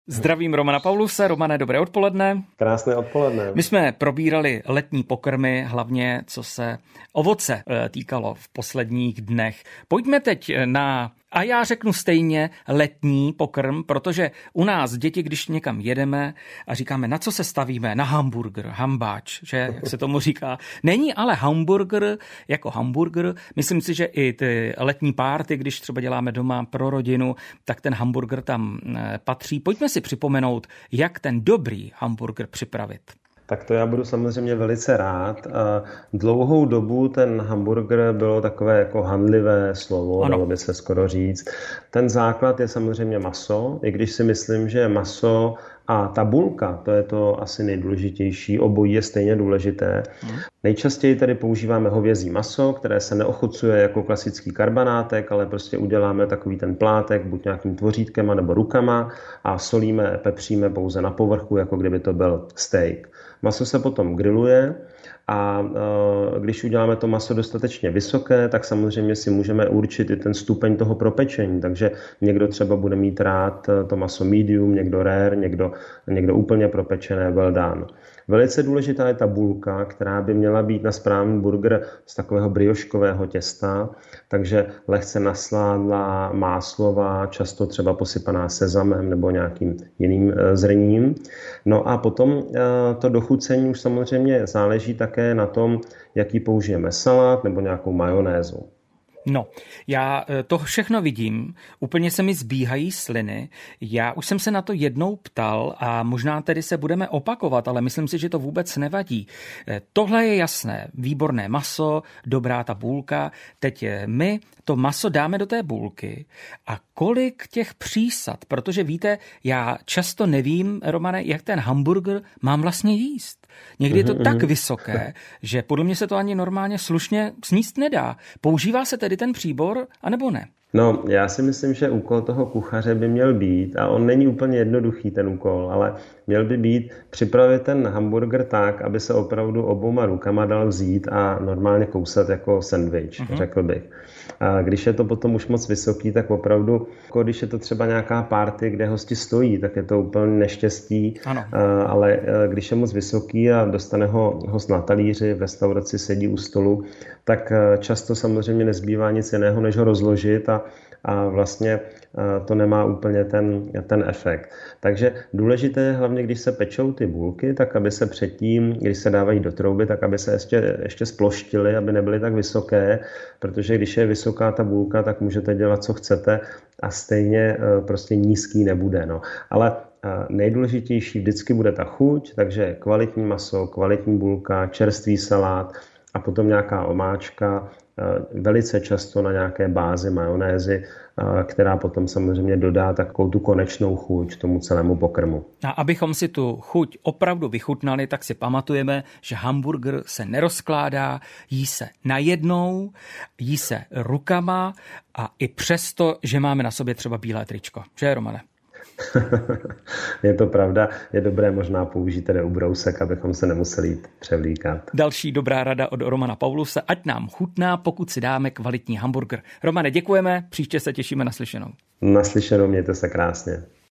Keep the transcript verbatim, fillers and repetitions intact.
Zdravím Romana Pauluse. Romane, dobré odpoledne. Krásné odpoledne. My jsme probírali letní pokrmy, hlavně co se ovoce týkalo v posledních dnech. Pojďme teď na, a já řeknu stejně, letní pokrm, protože u nás děti, když někam jedeme a říkáme, na co se stavíme, na hamburger, hambáč, že, jak se tomu říká. Není ale hamburger jako hamburger. Myslím si, že i ty letní párty, když třeba děláme doma pro rodinu, tak ten hamburger tam patří. Pojďme si připomenout, jak ten dobrý hamburger připravit. Tak to já budu samozřejmě velice rád. Dlouhou dobu ten hamburger bylo takové jako handlivé slovo, dalo by se skoro říct. Ten základ je samozřejmě maso, i když si myslím, že maso a tabulka, to je to asi nejdůležitější, obojí je stejně důležité. Hmm. Nejčastěji tady používáme hovězí maso, které se neochucuje jako klasický karbanátek, ale prostě uděláme takový ten plátek, buď nějakým tvořítkem nebo rukama a solíme, pepříme pouze na povrchu, jako kdyby to byl steak. Maso se potom grilluje a když uděláme to maso dostatečně vysoké, tak samozřejmě si můžeme určit i ten stupeň toho propečení. Takže někdo třeba bude mít rád to maso medium, někdo rare, někdo, někdo úplně propečené, well done. Velice důležitá je tabulka, která by měla být na správný burger z takového brioškového těsta, takže lehce nasládlá, máslová, často třeba posypaná sezamem nebo nějakým jiným zrním. No a potom to dochucení už samozřejmě záleží také na tom, jaký použijeme salát nebo nějakou majonézu. No, já to všechno vidím, úplně se mi zbíhají sliny. Já už jsem se na to jednou ptal a možná tedy se budeme opakovat, ale myslím si, že to vůbec nevadí. Tohle je jasné, výborné maso, dobrá ta bůlka. Teď my to maso dáme do té bůlky a kolik těch přísad, protože víte, já často nevím, Romane, jak ten hamburger mám vlastně jíst. Někdy je to mm-hmm. tak vysoké, že podle mě se to ani normálně slušně sníst nedá. Používá se tedy ten příbor, anebo ne? No, já si myslím, že úkol toho kuchaře by měl být, a on není úplně jednoduchý ten úkol, ale měl by být připravit ten hamburger tak, aby se opravdu obouma rukama dal vzít a normálně kousat jako sandwich, uh-huh. řekl bych. A když je to potom už moc vysoký, tak opravdu, jako když je to třeba nějaká party, kde hosti stojí, tak je to úplně neštěstí, ano. Ale když je moc vysoký a dostane ho host na talíři, v restauraci sedí u stolu, tak často samozřejmě nezbývá nic jiného, než ho rozložit a a vlastně to nemá úplně ten, ten efekt. Takže důležité je hlavně, když se pečou ty bůlky, tak aby se předtím, když se dávají do trouby, tak aby se ještě, ještě sploštily, aby nebyly tak vysoké, protože když je vysoká ta bůlka, tak můžete dělat, co chcete a stejně prostě nízký nebude. No. Ale nejdůležitější vždycky bude ta chuť, takže kvalitní maso, kvalitní bůlka, čerstvý salát a potom nějaká omáčka, velice často na nějaké bázi majonézy, která potom samozřejmě dodá takovou tu konečnou chuť tomu celému pokrmu. A abychom si tu chuť opravdu vychutnali, tak si pamatujeme, že hamburger se nerozkládá, jí se najednou, jí se rukama a i přesto, že máme na sobě třeba bílé tričko. Že, Romane? Je to pravda, je dobré možná použít tedy ubrousek, abychom se nemuseli jít převlíkat. Další dobrá rada od Romana Pauluse, ať nám chutná, pokud si dáme kvalitní hamburger. Romane, děkujeme, příště se těšíme na slyšenou. Na slyšenou, mějte se krásně.